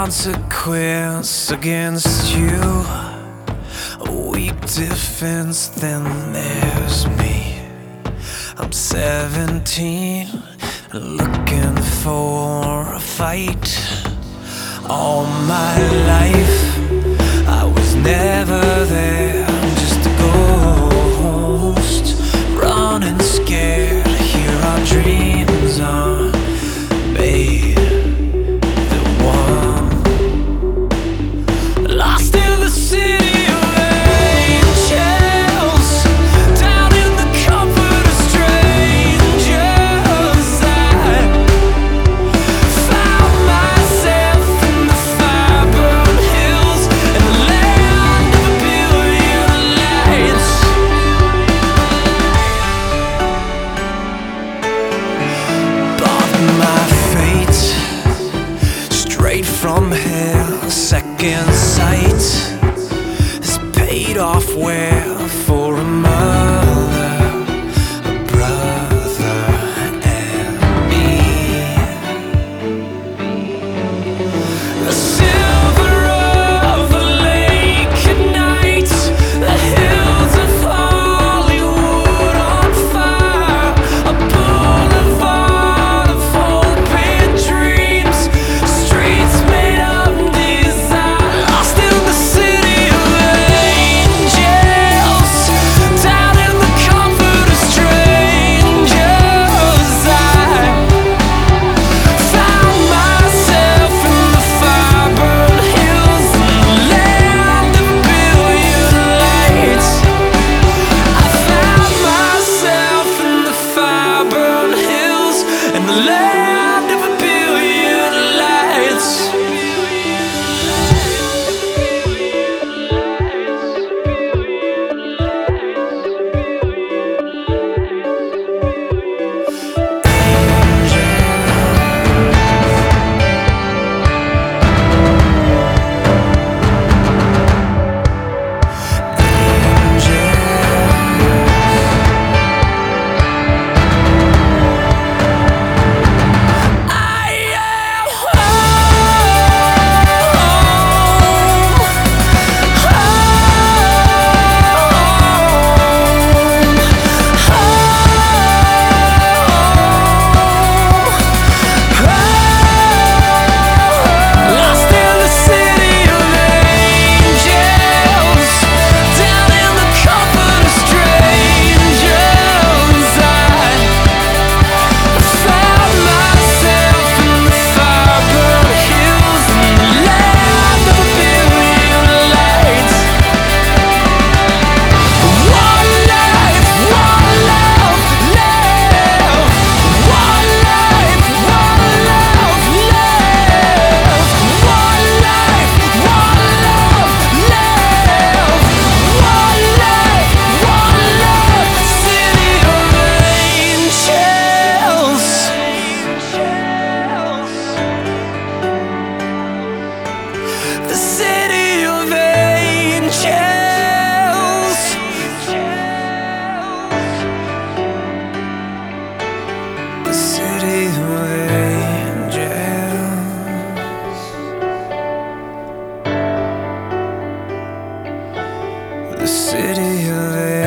consequence against you. A weak defense, then there's me. I'm 17, looking for a fight. All my life I was never there, just a ghost, running scared. Here our dreams are made. The one lost in the city of angels, down in the comfort of strangers. I found myself in the fire-burned hills and the land of a billion lights. Bought my fate straight from hell, second sight is paid off well for a mother, a brother, and me. The silver of the lake at night, the hills of Hollywood on fire, a boulevard of hope and dreams, streets made of desire. Lost in the city of angels, down in the comfort of strangers. I found myself in the fire-burned hills and the land of a billion lights. I found myself in the fire-burned hills and the land of a billion lights. Lost in the city of angels, down in the comfort of strangers. I found myself in the fire-burned hills and the land of a billion lights. One life, one love, live. One life, one love, live. One life, one love, live. One life, one love, city of angels. The city of angels. The city of angels. The city of angels.